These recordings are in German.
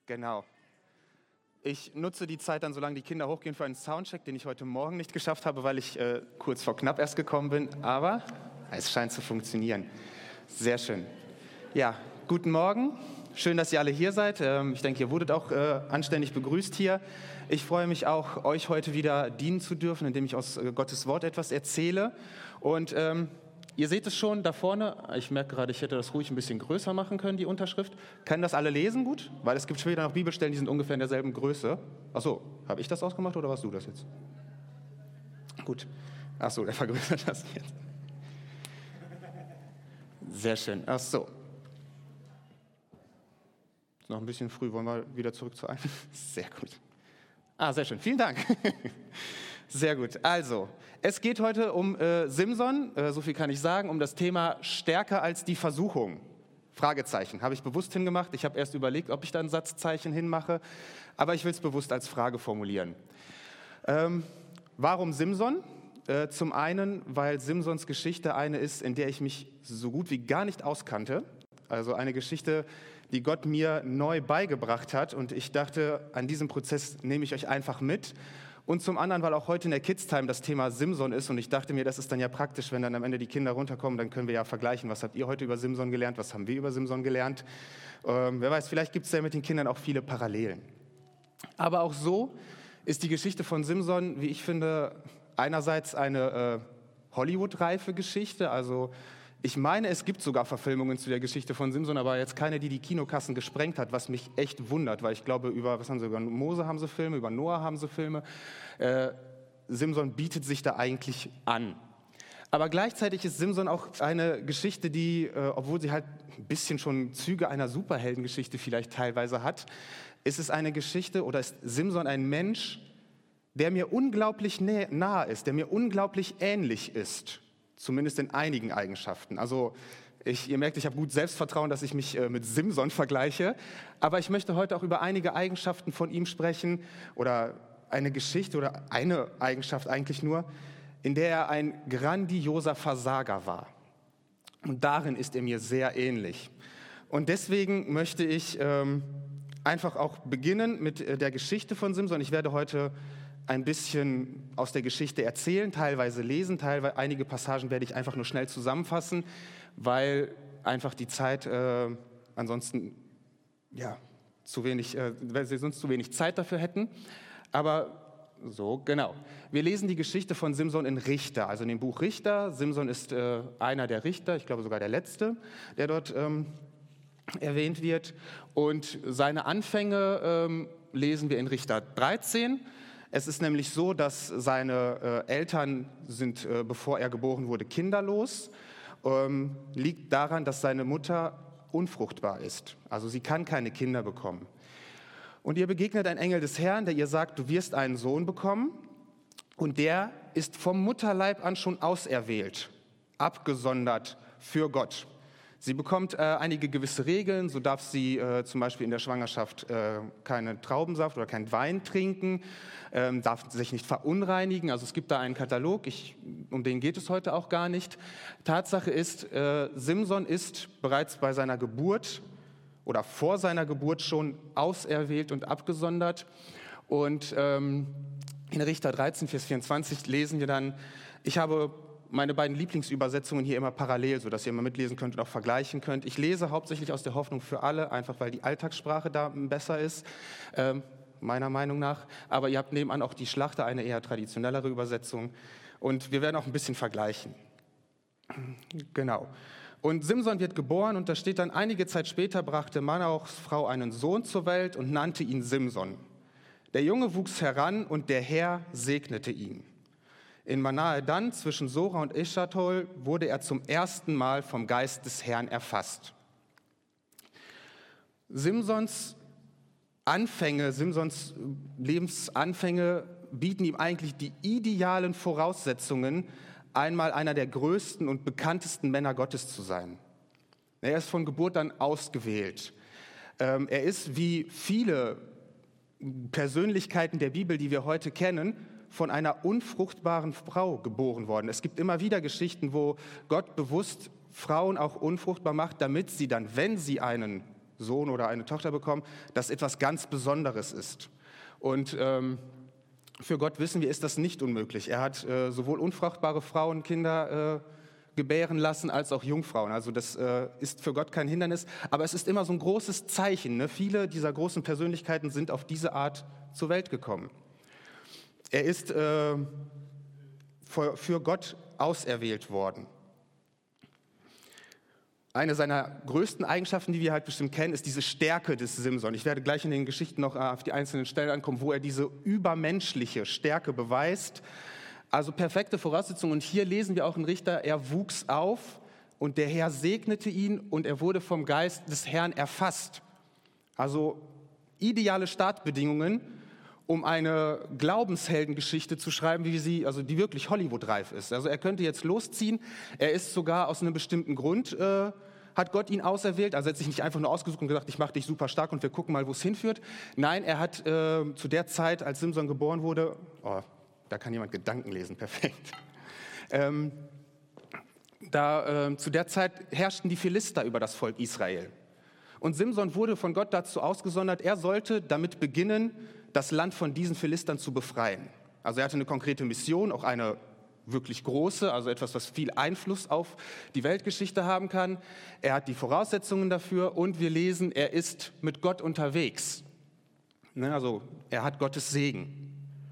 Genau. Ich nutze die Zeit dann, solange die Kinder hochgehen, für einen Soundcheck, den ich heute Morgen nicht geschafft habe, weil ich kurz vor knapp erst gekommen bin. Aber es scheint zu funktionieren. Sehr schön. Ja, guten Morgen. Schön, dass ihr alle hier seid. Ich denke, ihr wurdet auch anständig begrüßt hier. Ich freue mich auch, euch heute wieder dienen zu dürfen, indem ich aus Gottes Wort etwas erzähle. Und ihr seht es schon da vorne. Ich merke gerade, ich hätte das ruhig ein bisschen größer machen können, die Unterschrift. Können das alle lesen gut? Weil es gibt später noch Bibelstellen, die sind ungefähr in derselben Größe. Ach so, habe ich das ausgemacht oder warst du das jetzt? Gut. Ach so, der vergrößert das jetzt. Sehr schön. Ach so. Ist noch ein bisschen früh. Wollen wir wieder zurück zu einem? Sehr gut. Sehr schön. Vielen Dank. Sehr gut. Also, es geht heute um Simson, so viel kann ich sagen, um das Thema stärker als die Versuchung. Fragezeichen. Habe ich bewusst hingemacht. Ich habe erst überlegt, ob ich da ein Satzzeichen hinmache, aber ich will es bewusst als Frage formulieren. Warum Simson? Zum einen, weil Simsons Geschichte eine ist, in der ich mich so gut wie gar nicht auskannte. Also eine Geschichte, die Gott mir neu beigebracht hat. Und ich dachte, an diesem Prozess nehme ich euch einfach mit. Und zum anderen, weil auch heute in der Kids-Time das Thema Simson ist. Und ich dachte mir, das ist dann ja praktisch, wenn dann am Ende die Kinder runterkommen, dann können wir ja vergleichen, was habt ihr heute über Simson gelernt, was haben wir über Simson gelernt. Wer weiß, vielleicht gibt es ja mit den Kindern auch viele Parallelen. Aber auch so ist die Geschichte von Simson, wie ich finde, einerseits eine Hollywood-reife Geschichte. Also ich meine, es gibt sogar Verfilmungen zu der Geschichte von Simson, aber jetzt keine, die die Kinokassen gesprengt hat, was mich echt wundert, weil ich glaube, über Mose haben sie Filme, über Noah haben sie Filme. Simson bietet sich da eigentlich an. Aber gleichzeitig ist Simson auch eine Geschichte, die, obwohl sie halt ein bisschen schon Züge einer Superheldengeschichte vielleicht teilweise hat, ist es eine Geschichte oder ist Simson ein Mensch, der mir unglaublich nahe ist, der mir unglaublich ähnlich ist. Zumindest in einigen Eigenschaften. Also ihr merkt, ich habe gut Selbstvertrauen, dass ich mich mit Simson vergleiche. Aber ich möchte heute auch über einige Eigenschaften von ihm sprechen oder eine Geschichte oder eine Eigenschaft eigentlich nur, in der er ein grandioser Versager war. Und darin ist er mir sehr ähnlich. Und deswegen möchte ich einfach auch beginnen mit der Geschichte von Simson. Ich werde heute ein bisschen aus der Geschichte erzählen, teilweise lesen, teilweise einige Passagen werde ich einfach nur schnell zusammenfassen, weil einfach die Zeit ansonsten weil wir sonst zu wenig Zeit dafür hätten. Aber so, genau. Wir lesen die Geschichte von Simson in Richter, also in dem Buch Richter. Simson ist einer der Richter, ich glaube sogar der letzte, der dort erwähnt wird. Und seine Anfänge lesen wir in Richter 13. Es ist nämlich so, dass seine Eltern sind, bevor er geboren wurde, kinderlos. Liegt daran, dass seine Mutter unfruchtbar ist. Also sie kann keine Kinder bekommen. Und ihr begegnet ein Engel des Herrn, der ihr sagt, du wirst einen Sohn bekommen. Und der ist vom Mutterleib an schon auserwählt, abgesondert für Gott. Sie bekommt einige gewisse Regeln, so darf sie zum Beispiel in der Schwangerschaft keinen Traubensaft oder keinen Wein trinken, darf sich nicht verunreinigen, also es gibt da einen Katalog, um den geht es heute auch gar nicht. Tatsache ist, Simson ist bereits bei seiner Geburt oder vor seiner Geburt schon auserwählt und abgesondert und in Richter 13, Vers 24 lesen wir dann, ich habe meine beiden Lieblingsübersetzungen hier immer parallel, sodass ihr mal mitlesen könnt und auch vergleichen könnt. Ich lese hauptsächlich aus der Hoffnung für alle, einfach weil die Alltagssprache da besser ist, meiner Meinung nach. Aber ihr habt nebenan auch die Schlachter, eine eher traditionellere Übersetzung. Und wir werden auch ein bisschen vergleichen. Genau. Und Simson wird geboren und da steht dann, einige Zeit später brachte Manoachs Frau einen Sohn zur Welt und nannte ihn Simson. Der Junge wuchs heran und der Herr segnete ihn. In Manahe dann, zwischen Sora und Eschatol, wurde er zum ersten Mal vom Geist des Herrn erfasst. Simsons Lebensanfänge bieten ihm eigentlich die idealen Voraussetzungen, einmal einer der größten und bekanntesten Männer Gottes zu sein. Er ist von Geburt an ausgewählt. Er ist wie viele Persönlichkeiten der Bibel, die wir heute kennen, von einer unfruchtbaren Frau geboren worden. Es gibt immer wieder Geschichten, wo Gott bewusst Frauen auch unfruchtbar macht, damit sie dann, wenn sie einen Sohn oder eine Tochter bekommen, das etwas ganz Besonderes ist. Und für Gott wissen wir, ist das nicht unmöglich. Er hat sowohl unfruchtbare Frauen Kinder gebären lassen, als auch Jungfrauen. Also das ist für Gott kein Hindernis, aber es ist immer so ein großes Zeichen. Ne? Viele dieser großen Persönlichkeiten sind auf diese Art zur Welt gekommen. Er ist für Gott auserwählt worden. Eine seiner größten Eigenschaften, die wir halt bestimmt kennen, ist diese Stärke des Simson. Ich werde gleich in den Geschichten noch auf die einzelnen Stellen ankommen, wo er diese übermenschliche Stärke beweist. Also perfekte Voraussetzungen. Und hier lesen wir auch in Richter, er wuchs auf und der Herr segnete ihn und er wurde vom Geist des Herrn erfasst. Also ideale Startbedingungen, um eine Glaubensheldengeschichte zu schreiben, wie sie, also die wirklich Hollywood-reif ist. Also er könnte jetzt losziehen. Er ist sogar aus einem bestimmten Grund, hat Gott ihn auserwählt. Also er hat sich nicht einfach nur ausgesucht und gesagt, ich mache dich super stark und wir gucken mal, wo es hinführt. Nein, er hat zu der Zeit, als Simson geboren wurde, da kann jemand Gedanken lesen, perfekt. Zu der Zeit herrschten die Philister über das Volk Israel. Und Simson wurde von Gott dazu ausgesondert, er sollte damit beginnen, das Land von diesen Philistern zu befreien. Also er hatte eine konkrete Mission, auch eine wirklich große, also etwas, was viel Einfluss auf die Weltgeschichte haben kann. Er hat die Voraussetzungen dafür und wir lesen, er ist mit Gott unterwegs. Also er hat Gottes Segen.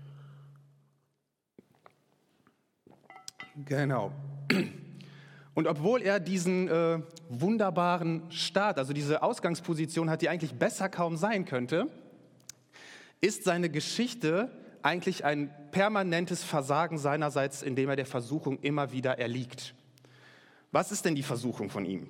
Genau. Und obwohl er diesen wunderbaren Start, also diese Ausgangsposition hat, die eigentlich besser kaum sein könnte, ist seine Geschichte eigentlich ein permanentes Versagen seinerseits, indem er der Versuchung immer wieder erliegt. Was ist denn die Versuchung von ihm?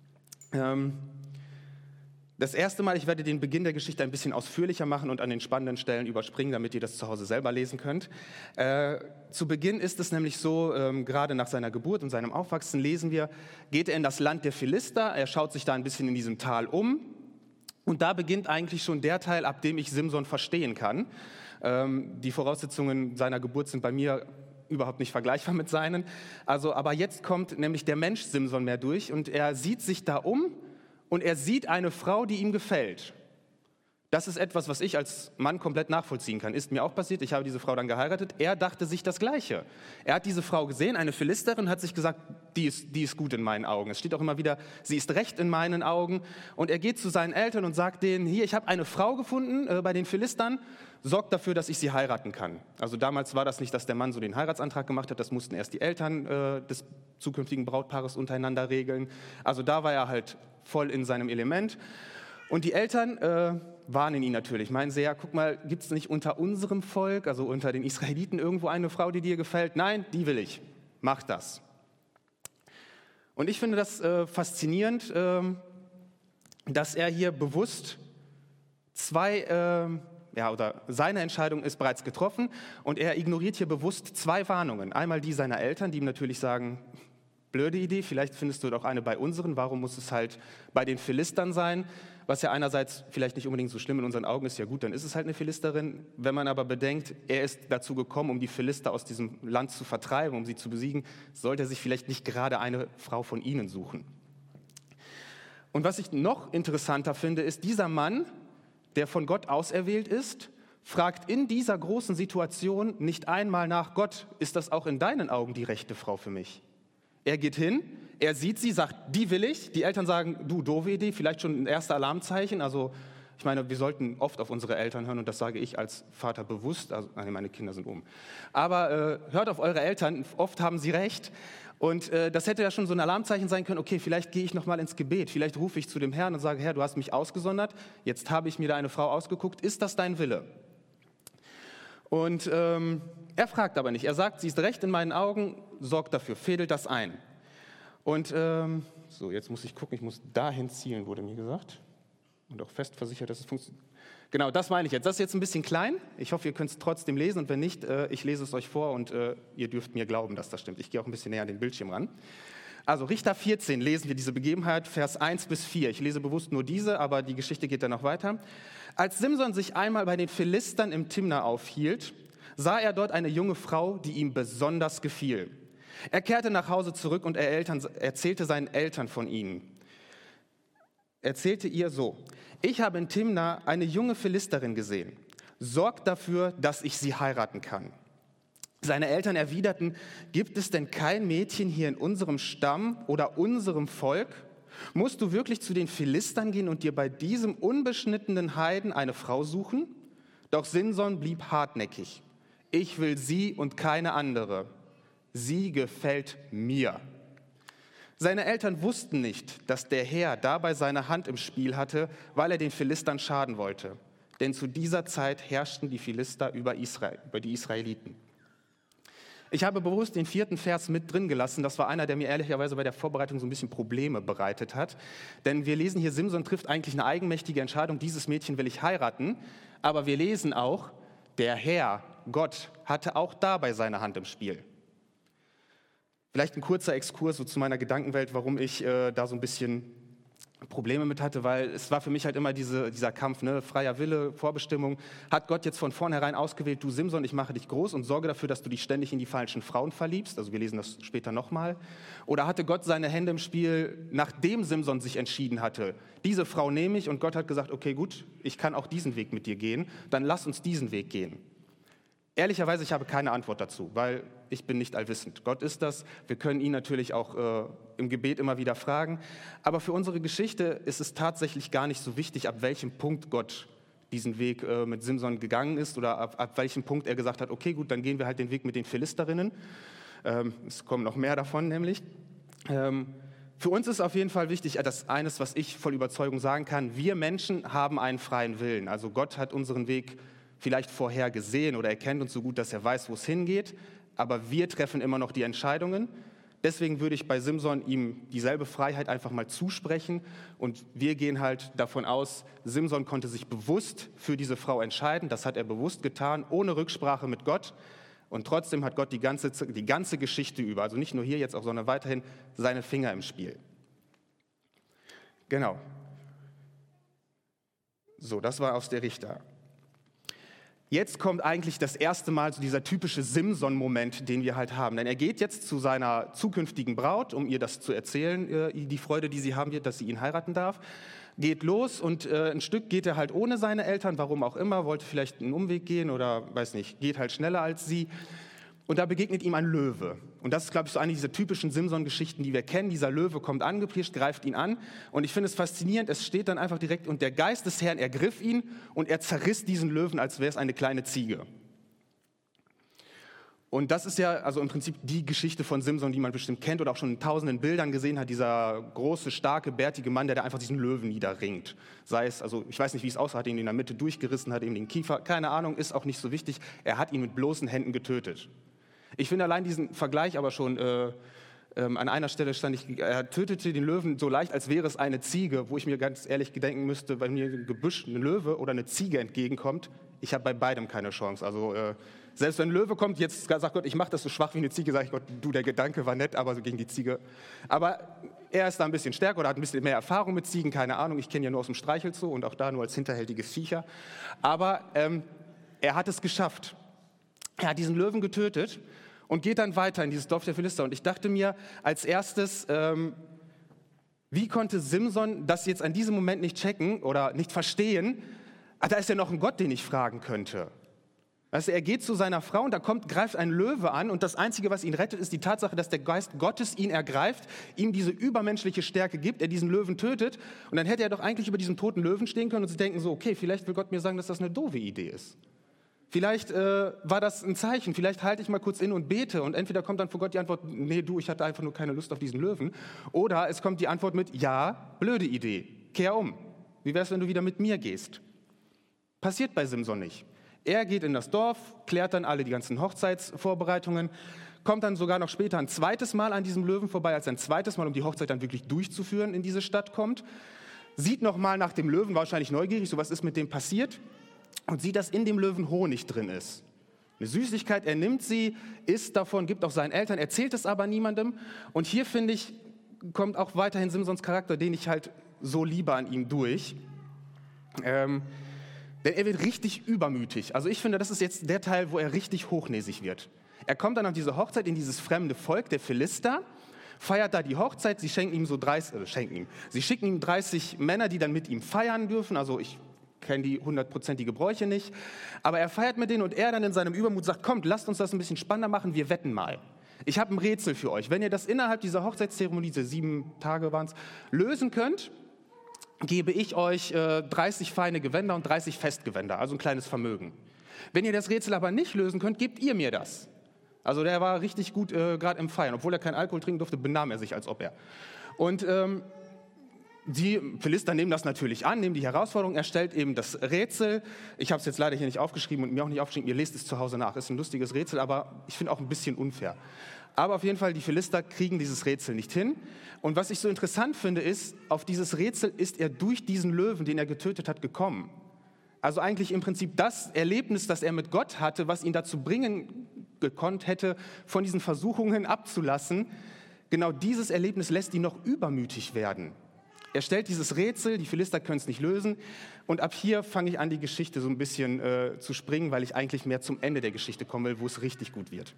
Das erste Mal, ich werde den Beginn der Geschichte ein bisschen ausführlicher machen und an den spannenden Stellen überspringen, damit ihr das zu Hause selber lesen könnt. Zu Beginn ist es nämlich so, gerade nach seiner Geburt und seinem Aufwachsen lesen wir, geht er in das Land der Philister, er schaut sich da ein bisschen in diesem Tal um und da beginnt eigentlich schon der Teil, ab dem ich Simson verstehen kann. Die Voraussetzungen seiner Geburt sind bei mir überhaupt nicht vergleichbar mit seinen. Aber jetzt kommt nämlich der Mensch Simson mehr durch und er sieht sich da um und er sieht eine Frau, die ihm gefällt. Das ist etwas, was ich als Mann komplett nachvollziehen kann. Ist mir auch passiert, ich habe diese Frau dann geheiratet. Er dachte sich das Gleiche. Er hat diese Frau gesehen, eine Philisterin, hat sich gesagt, die ist gut in meinen Augen. Es steht auch immer wieder, sie ist recht in meinen Augen. Und er geht zu seinen Eltern und sagt denen, hier, ich habe eine Frau gefunden bei den Philistern, sorgt dafür, dass ich sie heiraten kann. Also damals war das nicht, dass der Mann so den Heiratsantrag gemacht hat, das mussten erst die Eltern des zukünftigen Brautpaares untereinander regeln. Also da war er halt voll in seinem Element. Und die Eltern warnen ihn natürlich, meinen sie, ja, guck mal, gibt es nicht unter unserem Volk, also unter den Israeliten irgendwo eine Frau, die dir gefällt? Nein, die will ich, mach das. Und ich finde das faszinierend, dass er hier bewusst seine Entscheidung ist bereits getroffen und er ignoriert hier bewusst zwei Warnungen. Einmal die seiner Eltern, die ihm natürlich sagen, blöde Idee, vielleicht findest du doch eine bei unseren, warum muss es halt bei den Philistern sein? Was ja einerseits vielleicht nicht unbedingt so schlimm in unseren Augen ist, ja gut, dann ist es halt eine Philisterin. Wenn man aber bedenkt, er ist dazu gekommen, um die Philister aus diesem Land zu vertreiben, um sie zu besiegen, sollte er sich vielleicht nicht gerade eine Frau von ihnen suchen. Und was ich noch interessanter finde, ist dieser Mann, der von Gott auserwählt ist, fragt in dieser großen Situation nicht einmal nach, Gott, ist das auch in deinen Augen die rechte Frau für mich? Er geht hin, er sieht sie, sagt, die will ich. Die Eltern sagen, du, doofe Idee, vielleicht schon ein erster Alarmzeichen. Also ich meine, wir sollten oft auf unsere Eltern hören und das sage ich als Vater bewusst. Also, meine Kinder sind Aber hört auf eure Eltern, oft haben sie recht. Und das hätte ja schon so ein Alarmzeichen sein können, okay, vielleicht gehe ich nochmal ins Gebet, vielleicht rufe ich zu dem Herrn und sage, Herr, du hast mich ausgesondert, jetzt habe ich mir da eine Frau ausgeguckt, ist das dein Wille? Und er fragt aber nicht, er sagt, sie ist recht in meinen Augen, sorgt dafür, fädelt das ein. Und so, jetzt muss ich gucken, ich muss dahin zielen, wurde mir gesagt. Und auch fest versichert, dass es funktioniert. Genau, das meine ich jetzt. Das ist jetzt ein bisschen klein. Ich hoffe, ihr könnt es trotzdem lesen. Und wenn nicht, ich lese es euch vor und ihr dürft mir glauben, dass das stimmt. Ich gehe auch ein bisschen näher an den Bildschirm ran. Also Richter 14 lesen wir diese Begebenheit, Vers 1 bis 4. Ich lese bewusst nur diese, aber die Geschichte geht dann noch weiter. Als Simson sich einmal bei den Philistern im Timna aufhielt, sah er dort eine junge Frau, die ihm besonders gefiel. Er kehrte nach Hause zurück und er erzählte seinen Eltern von ihnen. erzählte ihr so: Ich habe in Timna eine junge Philisterin gesehen. Sorgt dafür, dass ich sie heiraten kann. Seine Eltern erwiderten: Gibt es denn kein Mädchen hier in unserem Stamm oder unserem Volk? Musst du wirklich zu den Philistern gehen und dir bei diesem unbeschnittenen Heiden eine Frau suchen? Doch Simson blieb hartnäckig. Ich will sie und keine andere. Sie gefällt mir. Seine Eltern wussten nicht, dass der Herr dabei seine Hand im Spiel hatte, weil er den Philistern schaden wollte. Denn zu dieser Zeit herrschten die Philister über die Israeliten. Ich habe bewusst den 4. Vers mit drin gelassen. Das war einer, der mir ehrlicherweise bei der Vorbereitung so ein bisschen Probleme bereitet hat. Denn wir lesen hier, Simson trifft eigentlich eine eigenmächtige Entscheidung, dieses Mädchen will ich heiraten. Aber wir lesen auch, der Herr, Gott, hatte auch dabei seine Hand im Spiel. Vielleicht ein kurzer Exkurs so zu meiner Gedankenwelt, warum ich da so ein bisschen Probleme mit hatte, weil es war für mich halt immer dieser Kampf, ne? Freier Wille, Vorbestimmung. Hat Gott jetzt von vornherein ausgewählt, du Simson, ich mache dich groß und sorge dafür, dass du dich ständig in die falschen Frauen verliebst? Also wir lesen das später nochmal. Oder hatte Gott seine Hände im Spiel, nachdem Simson sich entschieden hatte, diese Frau nehme ich, und Gott hat gesagt, okay gut, ich kann auch diesen Weg mit dir gehen, dann lass uns diesen Weg gehen. Ehrlicherweise, ich habe keine Antwort dazu, weil ich bin nicht allwissend. Gott ist das. Wir können ihn natürlich auch im Gebet immer wieder fragen. Aber für unsere Geschichte ist es tatsächlich gar nicht so wichtig, ab welchem Punkt Gott diesen Weg mit Simson gegangen ist oder ab welchem Punkt er gesagt hat, okay, gut, dann gehen wir halt den Weg mit den Philisterinnen. Es kommen noch mehr davon nämlich. Für uns ist auf jeden Fall wichtig, das eines, was ich voll Überzeugung sagen kann, wir Menschen haben einen freien Willen. Also Gott hat unseren Weg vielleicht vorher gesehen oder er kennt uns so gut, dass er weiß, wo es hingeht, aber wir treffen immer noch die Entscheidungen. Deswegen würde ich bei Simson ihm dieselbe Freiheit einfach mal zusprechen und wir gehen halt davon aus, Simson konnte sich bewusst für diese Frau entscheiden, das hat er bewusst getan, ohne Rücksprache mit Gott, und trotzdem hat Gott die ganze Geschichte über, also nicht nur hier jetzt auch, sondern weiterhin seine Finger im Spiel. Genau. So, das war aus der Richter. Jetzt kommt eigentlich das erste Mal so dieser typische Simson-Moment, den wir halt haben. Denn er geht jetzt zu seiner zukünftigen Braut, um ihr das zu erzählen, die Freude, die sie haben wird, dass sie ihn heiraten darf. Geht los und ein Stück geht er halt ohne seine Eltern, warum auch immer, wollte vielleicht einen Umweg gehen oder weiß nicht, geht halt schneller als sie. Und da begegnet ihm ein Löwe. Und das ist, glaube ich, so eine dieser typischen Simson-Geschichten, die wir kennen. Dieser Löwe kommt angepirscht, greift ihn an. Und ich finde es faszinierend, es steht dann einfach direkt, und der Geist des Herrn ergriff ihn und er zerriss diesen Löwen, als wäre es eine kleine Ziege. Und das ist ja also im Prinzip die Geschichte von Simson, die man bestimmt kennt oder auch schon in tausenden Bildern gesehen hat. Dieser große, starke, bärtige Mann, der da einfach diesen Löwen niederringt. Sei es, also ich weiß nicht, wie es aussah, hat ihn in der Mitte durchgerissen, hat ihm den Kiefer, keine Ahnung, ist auch nicht so wichtig. Er hat ihn mit bloßen Händen getötet. Ich finde allein diesen Vergleich aber schon, an einer Stelle er tötete den Löwen so leicht, als wäre es eine Ziege, wo ich mir ganz ehrlich denken müsste, wenn mir im Gebüsch ein Löwe oder eine Ziege entgegenkommt, ich habe bei beidem keine Chance. Also selbst wenn ein Löwe kommt, jetzt sagt Gott, ich mache das so schwach wie eine Ziege, sage ich Gott, du, der Gedanke war nett, aber so gegen die Ziege. Aber er ist da ein bisschen stärker oder hat ein bisschen mehr Erfahrung mit Ziegen, keine Ahnung, ich kenne ja nur aus dem Streichelzoo und auch da nur als hinterhältige Viecher. Aber er hat es geschafft. Er hat diesen Löwen getötet und geht dann weiter in dieses Dorf der Philister. Und ich dachte mir als erstes, wie konnte Simson das jetzt an diesem Moment nicht checken oder nicht verstehen? Da ist ja noch ein Gott, den ich fragen könnte. Also er geht zu seiner Frau und da greift ein Löwe an und das Einzige, was ihn rettet, ist die Tatsache, dass der Geist Gottes ihn ergreift, ihm diese übermenschliche Stärke gibt, er diesen Löwen tötet und dann hätte er doch eigentlich über diesen toten Löwen stehen können und sich denken so, okay, vielleicht will Gott mir sagen, dass das eine doofe Idee ist. Vielleicht war das ein Zeichen, vielleicht halte ich mal kurz inne und bete und entweder kommt dann von Gott die Antwort, nee, du, ich hatte einfach nur keine Lust auf diesen Löwen. Oder es kommt die Antwort mit, ja, blöde Idee, kehr um. Wie wär's, wenn du wieder mit mir gehst? Passiert bei Simson nicht. Er geht in das Dorf, klärt dann alle die ganzen Hochzeitsvorbereitungen, kommt dann sogar noch später ein zweites Mal an diesem Löwen vorbei, als ein zweites Mal, um die Hochzeit dann wirklich durchzuführen, in diese Stadt kommt. Sieht nochmal nach dem Löwen, wahrscheinlich neugierig, so was ist mit dem passiert. Und sieht, dass in dem Löwen Honig drin ist. Eine Süßigkeit, er nimmt sie, isst davon, gibt auch seinen Eltern, erzählt es aber niemandem. Und hier, finde ich, kommt auch weiterhin Simsons Charakter, den ich halt so liebe an ihm durch. Denn er wird richtig übermütig. Also ich finde, das ist jetzt der Teil, wo er richtig hochnäsig wird. Er kommt dann auf diese Hochzeit in dieses fremde Volk der Philister Feiert da die Hochzeit, sie schicken ihm 30 Männer, die dann mit ihm feiern dürfen, also ich kenne die 100%ige Bräuche nicht, aber er feiert mit denen und er dann in seinem Übermut sagt, kommt, lasst uns das ein bisschen spannender machen, wir wetten mal. Ich habe ein Rätsel für euch. Wenn ihr das innerhalb dieser Hochzeitszeremonie, diese 7 Tage waren es, lösen könnt, gebe ich euch 30 feine Gewänder und 30 Festgewänder, also ein kleines Vermögen. Wenn ihr das Rätsel aber nicht lösen könnt, gebt ihr mir das. Also der war richtig gut gerade im Feiern. Obwohl er keinen Alkohol trinken durfte, benahm er sich, als ob er. Und die Philister nehmen das natürlich an, nehmen die Herausforderung, er stellt eben das Rätsel. Ich habe es jetzt leider hier nicht aufgeschrieben und mir auch nicht aufgeschrieben, ihr lest es zu Hause nach. Ist ein lustiges Rätsel, aber ich finde auch ein bisschen unfair. Aber auf jeden Fall, die Philister kriegen dieses Rätsel nicht hin. Und was ich so interessant finde, ist, auf dieses Rätsel ist er durch diesen Löwen, den er getötet hat, gekommen. Also eigentlich im Prinzip das Erlebnis, das er mit Gott hatte, was ihn dazu bringen gekonnt hätte, von diesen Versuchungen abzulassen. Genau dieses Erlebnis lässt ihn noch übermütig werden. Er stellt dieses Rätsel, die Philister können es nicht lösen. Und ab hier fange ich an, die Geschichte so ein bisschen zu springen, weil ich eigentlich mehr zum Ende der Geschichte kommen will, wo es richtig gut wird.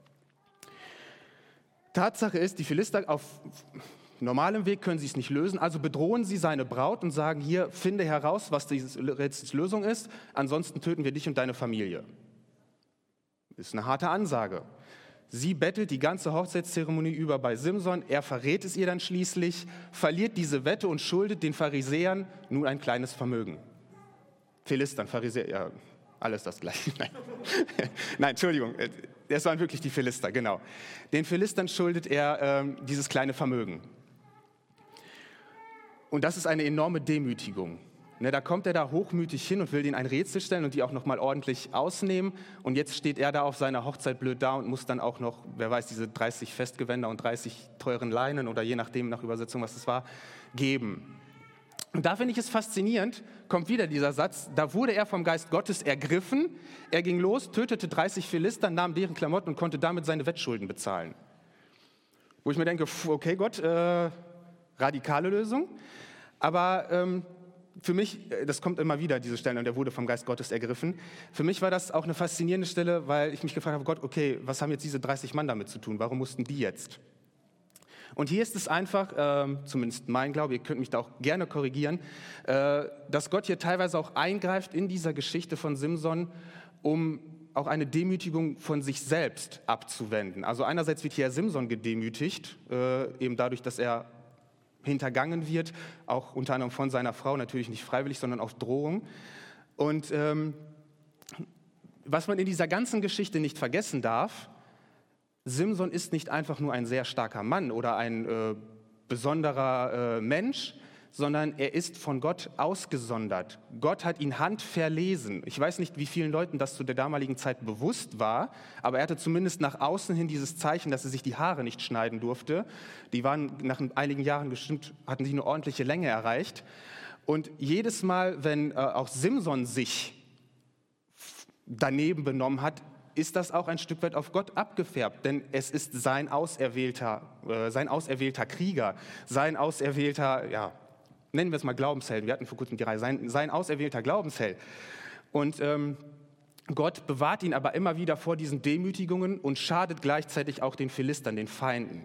Tatsache ist, die Philister auf normalem Weg können sie es nicht lösen, also bedrohen sie seine Braut und sagen, hier, finde heraus, was dieses Rätsels Lösung ist, ansonsten töten wir dich und deine Familie. Ist eine harte Ansage. Sie bettelt die ganze Hochzeitszeremonie über bei Simson, er verrät es ihr dann schließlich, verliert diese Wette und schuldet den Pharisäern nun ein kleines Vermögen. Philistern, Pharisäer, ja, alles das Gleiche. Nein, Entschuldigung, es waren wirklich die Philister, genau. Den Philistern schuldet er dieses kleine Vermögen. Und das ist eine enorme Demütigung. Ne, da kommt er da hochmütig hin und will denen ein Rätsel stellen und die auch nochmal ordentlich ausnehmen. Und jetzt steht er da auf seiner Hochzeit blöd da und muss dann auch noch, wer weiß, diese 30 Festgewänder und 30 teuren Leinen oder je nachdem nach Übersetzung, was es war, geben. Und da finde ich es faszinierend, kommt wieder dieser Satz, da wurde er vom Geist Gottes ergriffen, er ging los, tötete 30 Philister, nahm deren Klamotten und konnte damit seine Wettschulden bezahlen. Wo ich mir denke, okay Gott, radikale Lösung, aber für mich, das kommt immer wieder, diese Stelle, und er wurde vom Geist Gottes ergriffen. Für mich war das auch eine faszinierende Stelle, weil ich mich gefragt habe, Gott, okay, was haben jetzt diese 30 Mann damit zu tun? Warum mussten die jetzt? Und hier ist es einfach, zumindest mein Glaube, ihr könnt mich da auch gerne korrigieren, dass Gott hier teilweise auch eingreift in dieser Geschichte von Simson, um auch eine Demütigung von sich selbst abzuwenden. Also einerseits wird hier Simson gedemütigt, eben dadurch, dass er hintergangen wird, auch unter anderem von seiner Frau, natürlich nicht freiwillig, sondern auf Drohung. Und was man in dieser ganzen Geschichte nicht vergessen darf, Simson ist nicht einfach nur ein sehr starker Mann oder ein besonderer Mensch, sondern er ist von Gott ausgesondert. Gott hat ihn handverlesen. Ich weiß nicht, wie vielen Leuten das zu der damaligen Zeit bewusst war, aber er hatte zumindest nach außen hin dieses Zeichen, dass er sich die Haare nicht schneiden durfte. Die waren nach einigen Jahren bestimmt, hatten sie eine ordentliche Länge erreicht. Und jedes Mal, wenn auch Simson sich daneben benommen hat, ist das auch ein Stück weit auf Gott abgefärbt, denn es ist sein auserwählter Krieger, sein auserwählter, ja, nennen wir es mal Glaubensheld, wir hatten vor kurzem die Reihe, sein auserwählter Glaubensheld. Und Gott bewahrt ihn aber immer wieder vor diesen Demütigungen und schadet gleichzeitig auch den Philistern, den Feinden.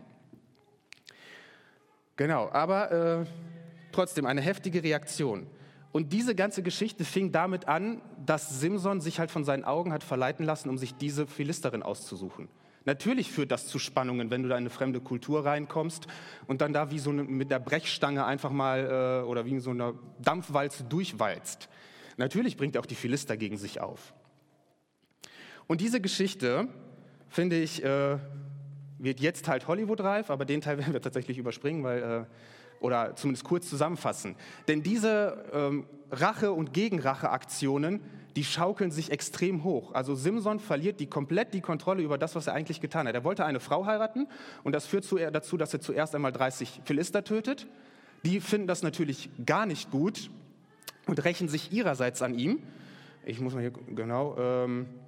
Genau, aber trotzdem eine heftige Reaktion. Und diese ganze Geschichte fing damit an, dass Simson sich halt von seinen Augen hat verleiten lassen, um sich diese Philisterin auszusuchen. Natürlich führt das zu Spannungen, wenn du da in eine fremde Kultur reinkommst und dann da wie so mit der Brechstange einfach mal oder wie in so einer Dampfwalze durchwalzt. Natürlich bringt er auch die Philister gegen sich auf. Und diese Geschichte, finde ich, wird jetzt halt Hollywood-reif, aber den Teil werden wir tatsächlich überspringen, oder zumindest kurz zusammenfassen. Denn diese Rache- und Gegenrache-Aktionen, die schaukeln sich extrem hoch. Also Simson verliert komplett die Kontrolle über das, was er eigentlich getan hat. Er wollte eine Frau heiraten und das führt dazu, dass er zuerst einmal 30 Philister tötet. Die finden das natürlich gar nicht gut und rächen sich ihrerseits an ihm. Ich muss mal hier genau...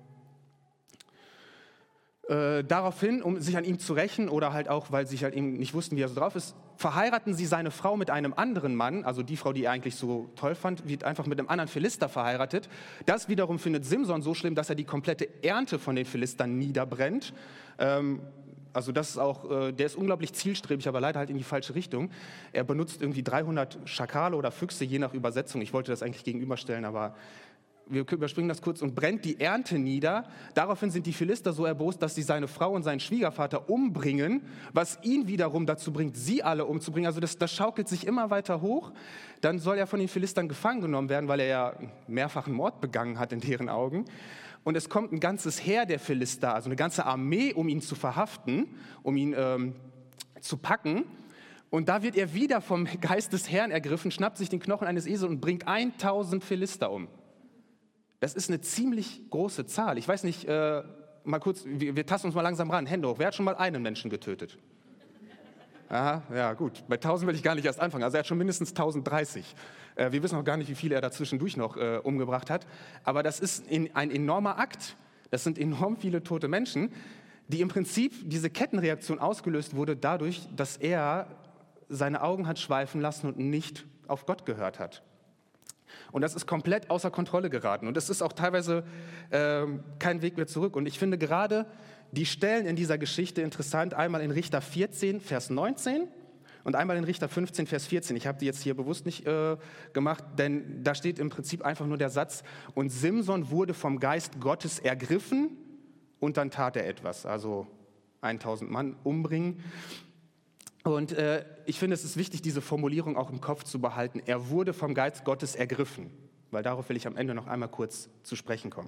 daraufhin, um sich an ihm zu rächen oder halt auch, weil sie halt eben nicht wussten, wie er so drauf ist, verheiraten sie seine Frau mit einem anderen Mann, also die Frau, die er eigentlich so toll fand, wird einfach mit einem anderen Philister verheiratet. Das wiederum findet Simson so schlimm, dass er die komplette Ernte von den Philistern niederbrennt. also das ist auch, der ist unglaublich zielstrebig, aber leider halt in die falsche Richtung. Er benutzt irgendwie 300 Schakale oder Füchse, je nach Übersetzung. Ich wollte das eigentlich gegenüberstellen, aber wir überspringen das kurz. Und brennt die Ernte nieder. Daraufhin sind die Philister so erbost, dass sie seine Frau und seinen Schwiegervater umbringen, was ihn wiederum dazu bringt, sie alle umzubringen. Also das schaukelt sich immer weiter hoch. Dann soll er von den Philistern gefangen genommen werden, weil er ja mehrfachen Mord begangen hat in deren Augen. Und es kommt ein ganzes Heer der Philister, also eine ganze Armee, um ihn zu verhaften, um ihn zu packen. Und da wird er wieder vom Geist des Herrn ergriffen, schnappt sich den Knochen eines Esels und bringt 1000 Philister um. Das ist eine ziemlich große Zahl. Ich weiß nicht, mal kurz, wir tasten uns mal langsam ran. Hände hoch. Wer hat schon mal einen Menschen getötet? Aha, ja gut. Bei 1000 will ich gar nicht erst anfangen. Also er hat schon mindestens 1030. Wir wissen auch gar nicht, wie viele er dazwischendurch noch umgebracht hat. Aber das ist ein enormer Akt. Das sind enorm viele tote Menschen, die im Prinzip diese Kettenreaktion ausgelöst wurde dadurch, dass er seine Augen hat schweifen lassen und nicht auf Gott gehört hat. Und das ist komplett außer Kontrolle geraten. Und es ist auch teilweise kein Weg mehr zurück. Und ich finde gerade die Stellen in dieser Geschichte interessant. Einmal in Richter 14, Vers 19 und einmal in Richter 15, Vers 14. Ich habe die jetzt hier bewusst nicht gemacht, denn da steht im Prinzip einfach nur der Satz: Und Simson wurde vom Geist Gottes ergriffen und dann tat er etwas. Also 1000 Mann umbringen. Und ich finde, es ist wichtig, diese Formulierung auch im Kopf zu behalten. Er wurde vom Geist Gottes ergriffen, weil darauf will ich am Ende noch einmal kurz zu sprechen kommen.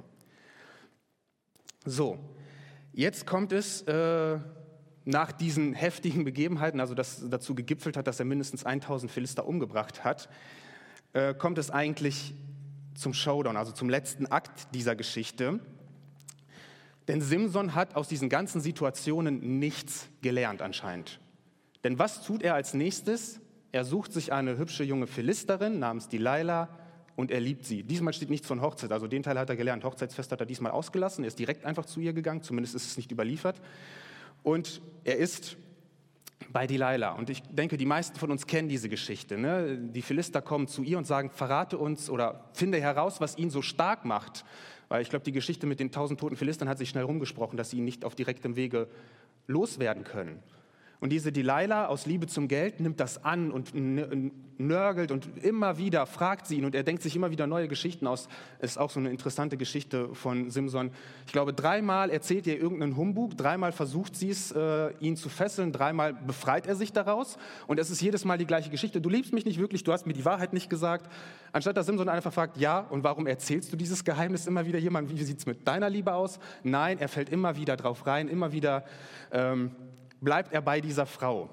So, jetzt kommt es nach diesen heftigen Begebenheiten, also das dazu gegipfelt hat, dass er mindestens 1000 Philister umgebracht hat, kommt es eigentlich zum Showdown, also zum letzten Akt dieser Geschichte. Denn Simson hat aus diesen ganzen Situationen nichts gelernt anscheinend. Denn was tut er als nächstes? Er sucht sich eine hübsche junge Philisterin namens Delilah und er liebt sie. Diesmal steht nichts von Hochzeit, also den Teil hat er gelernt. Hochzeitsfest hat er diesmal ausgelassen, er ist direkt einfach zu ihr gegangen, zumindest ist es nicht überliefert. Und er ist bei Delilah. Und ich denke, die meisten von uns kennen diese Geschichte. Ne? Die Philister kommen zu ihr und sagen, verrate uns oder finde heraus, was ihn so stark macht. Weil ich glaube, die Geschichte mit den 1000 toten Philistern hat sich schnell rumgesprochen, dass sie ihn nicht auf direktem Wege loswerden können. Und diese Delilah aus Liebe zum Geld nimmt das an und nörgelt und immer wieder fragt sie ihn und er denkt sich immer wieder neue Geschichten aus. Das ist auch so eine interessante Geschichte von Simson. Ich glaube, 3-mal erzählt ihr irgendeinen Humbug, 3-mal versucht sie es, ihn zu fesseln, 3-mal befreit er sich daraus und es ist jedes Mal die gleiche Geschichte. Du liebst mich nicht wirklich, du hast mir die Wahrheit nicht gesagt. Anstatt dass Simson einfach fragt, ja, und warum erzählst du dieses Geheimnis immer wieder jemandem? Wie sieht es mit deiner Liebe aus? Nein, er fällt immer wieder drauf rein, immer wieder bleibt er bei dieser Frau.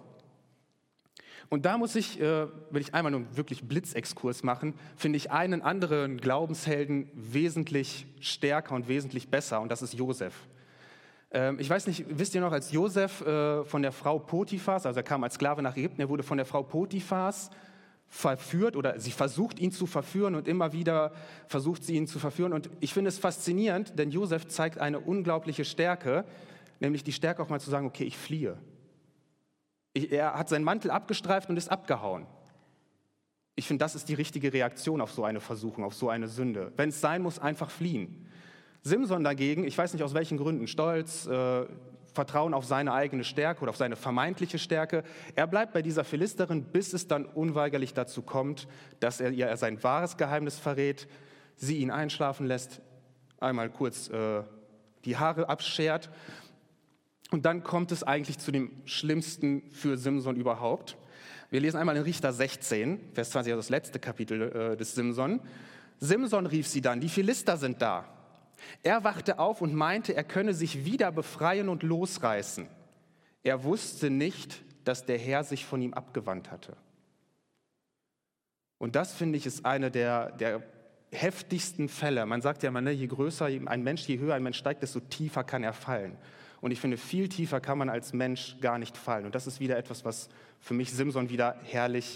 Und da will ich einmal nur wirklich Blitzexkurs machen, finde ich einen anderen Glaubenshelden wesentlich stärker und wesentlich besser, und das ist Josef. Ich weiß nicht, wisst ihr noch, als Josef von der Frau Potiphas, also er kam als Sklave nach Ägypten, er wurde von der Frau Potiphas verführt oder sie versucht ihn zu verführen und immer wieder versucht sie ihn zu verführen. Und ich finde es faszinierend, denn Josef zeigt eine unglaubliche Stärke, nämlich die Stärke auch mal zu sagen, okay, ich fliehe. Er hat seinen Mantel abgestreift und ist abgehauen. Ich finde, das ist die richtige Reaktion auf so eine Versuchung, auf so eine Sünde. Wenn es sein muss, einfach fliehen. Simson dagegen, ich weiß nicht aus welchen Gründen, Stolz, Vertrauen auf seine eigene Stärke oder auf seine vermeintliche Stärke, er bleibt bei dieser Philisterin, bis es dann unweigerlich dazu kommt, dass er ihr sein wahres Geheimnis verrät, sie ihn einschlafen lässt, einmal kurz die Haare abschert. Und dann kommt es eigentlich zu dem Schlimmsten für Simson überhaupt. Wir lesen einmal in Richter 16, Vers 20, also das letzte Kapitel des Simson. Simson rief sie dann, die Philister sind da. Er wachte auf und meinte, er könne sich wieder befreien und losreißen. Er wusste nicht, dass der Herr sich von ihm abgewandt hatte. Und das, finde ich, ist eine der heftigsten Fälle. Man sagt ja immer, je größer ein Mensch, je höher ein Mensch steigt, desto tiefer kann er fallen. Und ich finde, viel tiefer kann man als Mensch gar nicht fallen. Und das ist wieder etwas, was für mich Simson wieder herrlich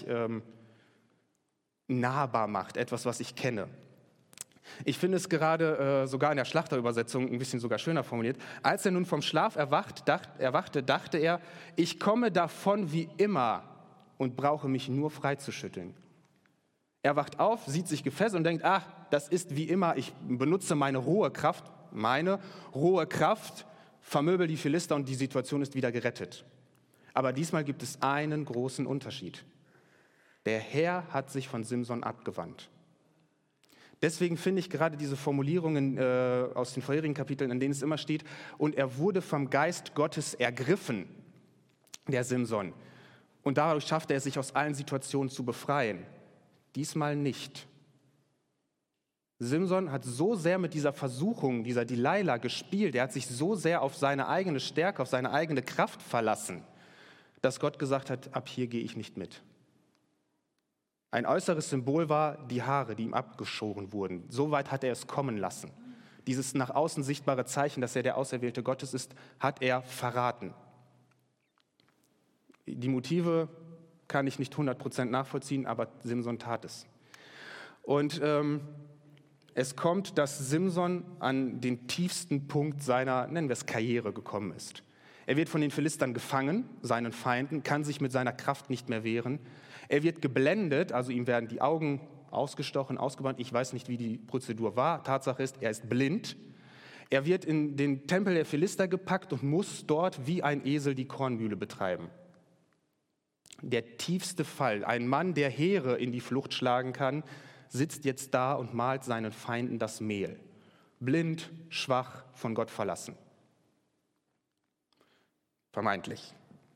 nahbar macht, etwas, was ich kenne. Ich finde es gerade sogar in der Schlachterübersetzung ein bisschen sogar schöner formuliert. Als er nun vom Schlaf erwachte, dachte er, ich komme davon wie immer und brauche mich nur freizuschütteln. Er wacht auf, sieht sich gefesselt und denkt, das ist wie immer, ich benutze meine rohe Kraft vermöbel die Philister und die Situation ist wieder gerettet. Aber diesmal gibt es einen großen Unterschied. Der Herr hat sich von Simson abgewandt. Deswegen finde ich gerade diese Formulierungen aus den vorherigen Kapiteln, in denen es immer steht, und er wurde vom Geist Gottes ergriffen, der Simson. Und dadurch schaffte er sich aus allen Situationen zu befreien. Diesmal nicht. Simson hat so sehr mit dieser Versuchung, dieser Delilah gespielt, er hat sich so sehr auf seine eigene Stärke, auf seine eigene Kraft verlassen, dass Gott gesagt hat, ab hier gehe ich nicht mit. Ein äußeres Symbol war die Haare, die ihm abgeschoren wurden. So weit hat er es kommen lassen. Dieses nach außen sichtbare Zeichen, dass er der Auserwählte Gottes ist, hat er verraten. Die Motive kann ich nicht 100% nachvollziehen, aber Simson tat es. Und es kommt, dass Simson an den tiefsten Punkt seiner, nennen wir es, Karriere gekommen ist. Er wird von den Philistern gefangen, seinen Feinden, kann sich mit seiner Kraft nicht mehr wehren. Er wird geblendet, also ihm werden die Augen ausgestochen, ausgebrannt. Ich weiß nicht, wie die Prozedur war. Tatsache ist, er ist blind. Er wird in den Tempel der Philister gepackt und muss dort wie ein Esel die Kornmühle betreiben. Der tiefste Fall, ein Mann, der Heere in die Flucht schlagen kann, sitzt jetzt da und malt seinen Feinden das Mehl. Blind, schwach, von Gott verlassen. Vermeintlich.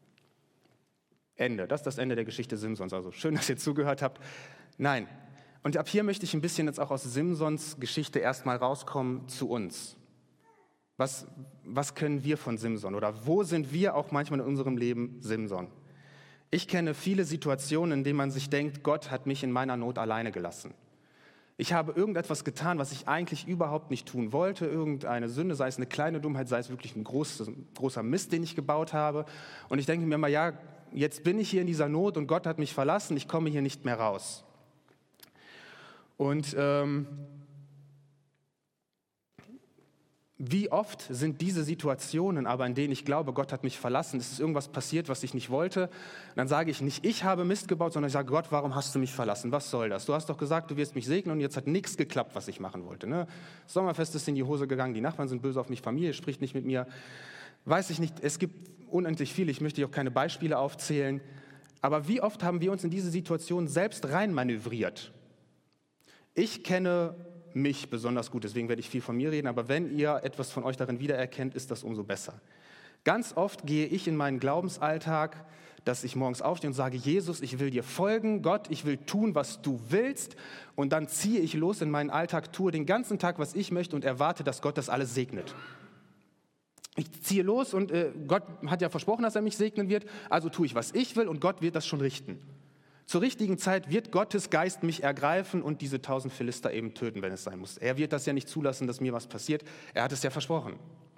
Ende. Das ist das Ende der Geschichte Simsons. Also schön, dass ihr zugehört habt. Nein. Und ab hier möchte ich ein bisschen jetzt auch aus Simsons Geschichte erstmal rauskommen zu uns. Was können wir von Simson? Oder wo sind wir auch manchmal in unserem Leben Simson? Ich kenne viele Situationen, in denen man sich denkt, Gott hat mich in meiner Not alleine gelassen. Ich habe irgendetwas getan, was ich eigentlich überhaupt nicht tun wollte, irgendeine Sünde, sei es eine kleine Dummheit, sei es wirklich ein großer Mist, den ich gebaut habe. Und ich denke mir immer, ja, jetzt bin ich hier in dieser Not und Gott hat mich verlassen, ich komme hier nicht mehr raus. Und wie oft sind diese Situationen aber, in denen ich glaube, Gott hat mich verlassen, es ist irgendwas passiert, was ich nicht wollte, und dann sage ich nicht, ich habe Mist gebaut, sondern ich sage, Gott, warum hast du mich verlassen? Was soll das? Du hast doch gesagt, du wirst mich segnen und jetzt hat nichts geklappt, was ich machen wollte. Ne? Das Sommerfest ist in die Hose gegangen, die Nachbarn sind böse auf mich, Familie spricht nicht mit mir. Weiß ich nicht, es gibt unendlich viele, ich möchte auch keine Beispiele aufzählen, aber wie oft haben wir uns in diese Situation selbst reinmanövriert? Ich kenne mich besonders gut, deswegen werde ich viel von mir reden, aber wenn ihr etwas von euch darin wiedererkennt, ist das umso besser. Ganz oft gehe ich in meinen Glaubensalltag, dass ich morgens aufstehe und sage, Jesus, ich will dir folgen, Gott, ich will tun, was du willst, und dann ziehe ich los in meinen Alltag, tue den ganzen Tag, was ich möchte und erwarte, dass Gott das alles segnet. Ich ziehe los und Gott hat ja versprochen, dass er mich segnen wird, also tue ich, was ich will und Gott wird das schon richten. Zur richtigen Zeit wird Gottes Geist mich ergreifen und diese 1000 Philister eben töten, wenn es sein muss. Er wird das ja nicht zulassen, dass mir was passiert. Er hat es ja versprochen.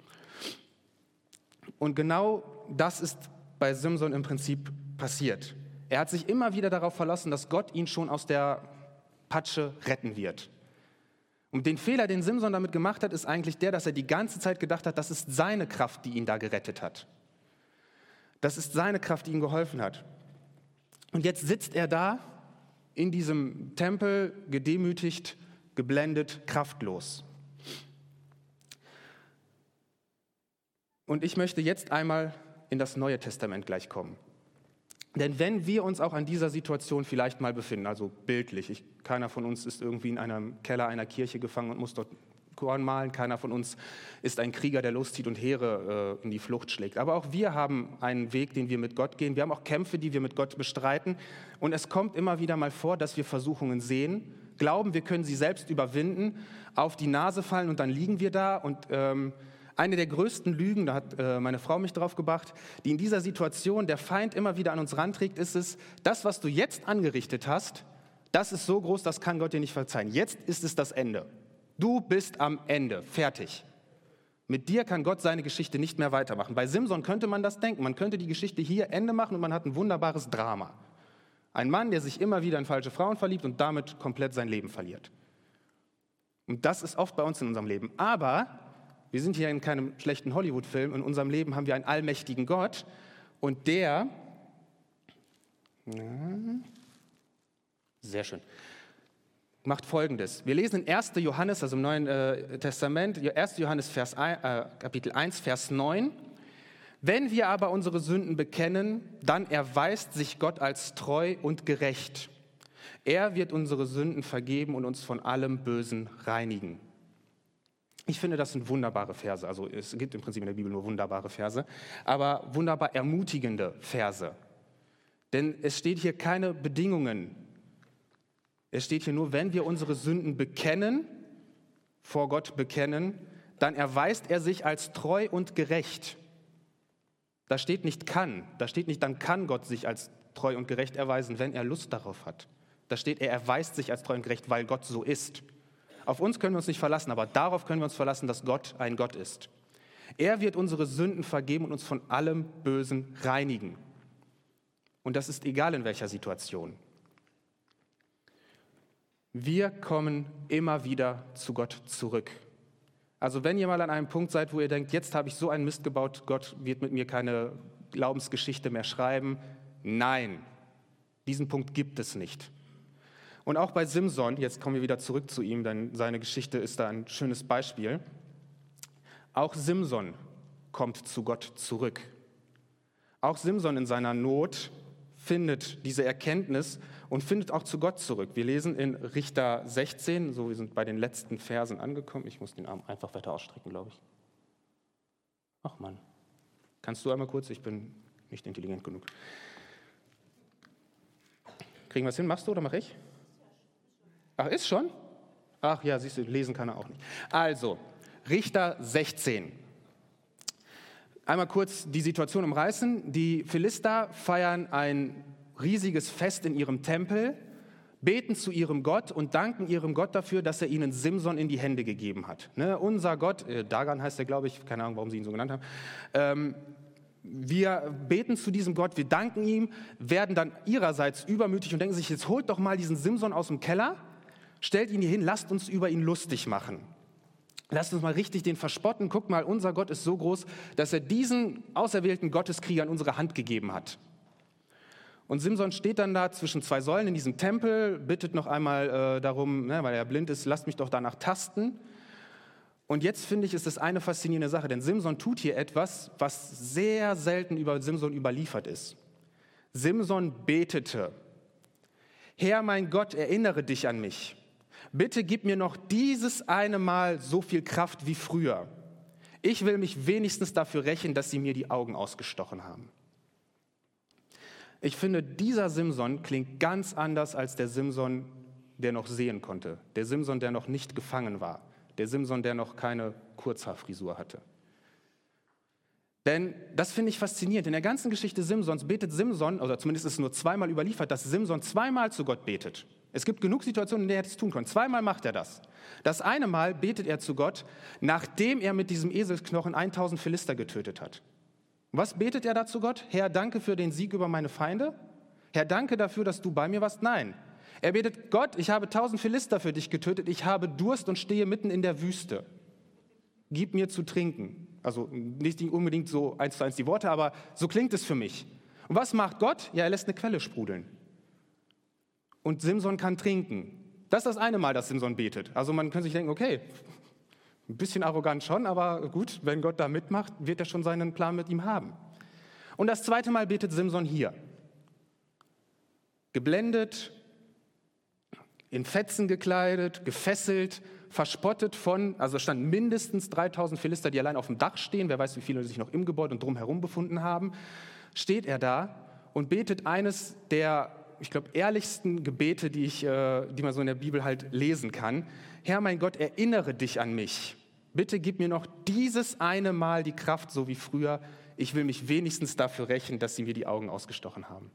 Und genau das ist bei Simson im Prinzip passiert. Er hat sich immer wieder darauf verlassen, dass Gott ihn schon aus der Patsche retten wird. Und den Fehler, den Simson damit gemacht hat, ist eigentlich der, dass er die ganze Zeit gedacht hat, das ist seine Kraft, die ihn da gerettet hat. Das ist seine Kraft, die ihm geholfen hat. Und jetzt sitzt er da in diesem Tempel, gedemütigt, geblendet, kraftlos. Und ich möchte jetzt einmal in das Neue Testament gleich kommen. Denn wenn wir uns auch an dieser Situation vielleicht mal befinden, also bildlich, keiner von uns ist irgendwie in einem Keller einer Kirche gefangen und muss dort Korn mahlen, keiner von uns ist ein Krieger, der loszieht und Heere in die Flucht schlägt. Aber auch wir haben einen Weg, den wir mit Gott gehen. Wir haben auch Kämpfe, die wir mit Gott bestreiten. Und es kommt immer wieder mal vor, dass wir Versuchungen sehen, glauben, wir können sie selbst überwinden, auf die Nase fallen und dann liegen wir da. Und eine der größten Lügen, da hat meine Frau mich drauf gebracht, die in dieser Situation der Feind immer wieder an uns ranträgt, ist es, das, was du jetzt angerichtet hast, das ist so groß, das kann Gott dir nicht verzeihen. Jetzt ist es das Ende. Du bist am Ende, fertig. Mit dir kann Gott seine Geschichte nicht mehr weitermachen. Bei Simson könnte man das denken. Man könnte die Geschichte hier Ende machen und man hat ein wunderbares Drama. Ein Mann, der sich immer wieder in falsche Frauen verliebt und damit komplett sein Leben verliert. Und das ist oft bei uns in unserem Leben. Aber wir sind hier in keinem schlechten Hollywood-Film. In unserem Leben haben wir einen allmächtigen Gott und der, sehr schön, macht Folgendes. Wir lesen in 1. Johannes, also im Neuen Testament, 1. Johannes Kapitel 1, Vers 9. Wenn wir aber unsere Sünden bekennen, dann erweist sich Gott als treu und gerecht. Er wird unsere Sünden vergeben und uns von allem Bösen reinigen. Ich finde, das sind wunderbare Verse. Also es gibt im Prinzip in der Bibel nur wunderbare Verse, aber wunderbar ermutigende Verse. Denn es steht hier keine Bedingungen. Es steht hier nur, wenn wir unsere Sünden bekennen, vor Gott bekennen, dann erweist er sich als treu und gerecht. Da steht nicht kann, da steht nicht, dann kann Gott sich als treu und gerecht erweisen, wenn er Lust darauf hat. Da steht, er erweist sich als treu und gerecht, weil Gott so ist. Auf uns können wir uns nicht verlassen, aber darauf können wir uns verlassen, dass Gott ein Gott ist. Er wird unsere Sünden vergeben und uns von allem Bösen reinigen. Und das ist egal in welcher Situation. Wir kommen immer wieder zu Gott zurück. Also wenn ihr mal an einem Punkt seid, wo ihr denkt, jetzt habe ich so einen Mist gebaut, Gott wird mit mir keine Glaubensgeschichte mehr schreiben. Nein, diesen Punkt gibt es nicht. Und auch bei Simson, jetzt kommen wir wieder zurück zu ihm, denn seine Geschichte ist da ein schönes Beispiel. Auch Simson kommt zu Gott zurück. Auch Simson in seiner Not findet diese Erkenntnis und findet auch zu Gott zurück. Wir lesen in Richter 16, so wir sind bei den letzten Versen angekommen. Ich muss den Arm einfach weiter ausstrecken, glaube ich. Ach Mann, kannst du einmal kurz? Ich bin nicht intelligent genug. Kriegen wir es hin? Machst du oder mache ich? Ach, ist schon? Ach ja, siehst du, lesen kann er auch nicht. Also, Richter 16. Einmal kurz die Situation umreißen. Die Philister feiern ein riesiges Fest in ihrem Tempel, beten zu ihrem Gott und danken ihrem Gott dafür, dass er ihnen Simson in die Hände gegeben hat. Ne, unser Gott, Dagan heißt er, glaube ich, keine Ahnung, warum sie ihn so genannt haben. Wir beten zu diesem Gott, wir danken ihm, werden dann ihrerseits übermütig und denken sich, jetzt holt doch mal diesen Simson aus dem Keller, stellt ihn hier hin, lasst uns über ihn lustig machen. Lasst uns mal richtig den verspotten. Guck mal, unser Gott ist so groß, dass er diesen auserwählten Gotteskrieger in unsere Hand gegeben hat. Und Simson steht dann da zwischen zwei Säulen in diesem Tempel, bittet noch einmal darum, weil er blind ist, lasst mich doch danach tasten. Und jetzt finde ich, ist das eine faszinierende Sache, denn Simson tut hier etwas, was sehr selten über Simson überliefert ist. Simson betete: Herr, mein Gott, erinnere dich an mich. Bitte gib mir noch dieses eine Mal so viel Kraft wie früher. Ich will mich wenigstens dafür rächen, dass sie mir die Augen ausgestochen haben. Ich finde, dieser Simson klingt ganz anders als der Simson, der noch sehen konnte. Der Simson, der noch nicht gefangen war. Der Simson, der noch keine Kurzhaarfrisur hatte. Denn das finde ich faszinierend. In der ganzen Geschichte Simsons betet Simson, oder zumindest ist es nur zweimal überliefert, dass Simson zweimal zu Gott betet. Es gibt genug Situationen, in denen er es tun kann. Zweimal macht er das. Das eine Mal betet er zu Gott, nachdem er mit diesem Eselsknochen 1000 Philister getötet hat. Was betet er da zu Gott? Herr, danke für den Sieg über meine Feinde. Herr, danke dafür, dass du bei mir warst. Nein. Er betet: Gott, ich habe 1000 Philister für dich getötet. Ich habe Durst und stehe mitten in der Wüste. Gib mir zu trinken. Also nicht unbedingt so 1:1 die Worte, aber so klingt es für mich. Und was macht Gott? Ja, er lässt eine Quelle sprudeln. Und Simson kann trinken. Das ist das eine Mal, dass Simson betet. Also man könnte sich denken, okay, ein bisschen arrogant schon, aber gut, wenn Gott da mitmacht, wird er schon seinen Plan mit ihm haben. Und das zweite Mal betet Simson hier. Geblendet, in Fetzen gekleidet, gefesselt, verspottet von, also es standen mindestens 3000 Philister, die allein auf dem Dach stehen, wer weiß, wie viele sich noch im Gebäude und drumherum befunden haben, steht er da und betet eines der, ich glaube, ehrlichsten Gebete, die man so in der Bibel halt lesen kann. Herr, mein Gott, erinnere dich an mich. Bitte gib mir noch dieses eine Mal die Kraft, so wie früher. Ich will mich wenigstens dafür rächen, dass sie mir die Augen ausgestochen haben.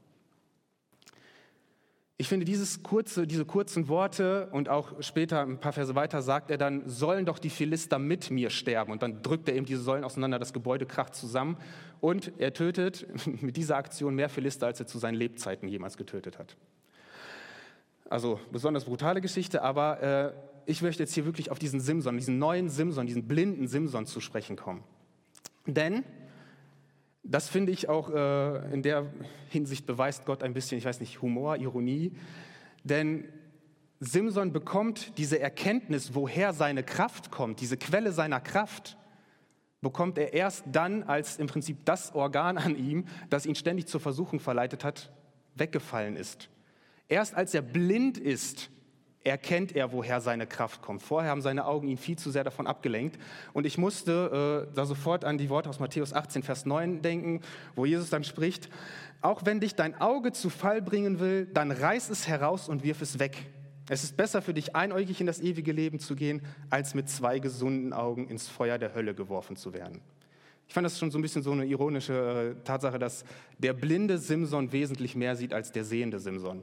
Ich finde, diese kurzen Worte und auch später ein paar Verse weiter sagt er dann, sollen doch die Philister mit mir sterben. Und dann drückt er eben diese Säulen auseinander, das Gebäude kracht zusammen und er tötet mit dieser Aktion mehr Philister, als er zu seinen Lebzeiten jemals getötet hat. Also besonders brutale Geschichte, aber ich möchte jetzt hier wirklich auf diesen Simson, diesen neuen Simson, diesen blinden Simson zu sprechen kommen. Denn das finde ich auch in der Hinsicht beweist Gott ein bisschen, ich weiß nicht, Humor, Ironie. Denn Simson bekommt diese Erkenntnis, woher seine Kraft kommt, diese Quelle seiner Kraft, bekommt er erst dann, als im Prinzip das Organ an ihm, das ihn ständig zur Versuchung verleitet hat, weggefallen ist. Erst als er blind ist, erkennt er, woher seine Kraft kommt. Vorher haben seine Augen ihn viel zu sehr davon abgelenkt. Und ich musste da sofort an die Worte aus Matthäus 18, Vers 9 denken, wo Jesus dann spricht: Auch wenn dich dein Auge zu Fall bringen will, dann reiß es heraus und wirf es weg. Es ist besser für dich, einäugig in das ewige Leben zu gehen, als mit 2 gesunden Augen ins Feuer der Hölle geworfen zu werden. Ich fand das schon so ein bisschen so eine ironische Tatsache, dass der blinde Simson wesentlich mehr sieht als der sehende Simson.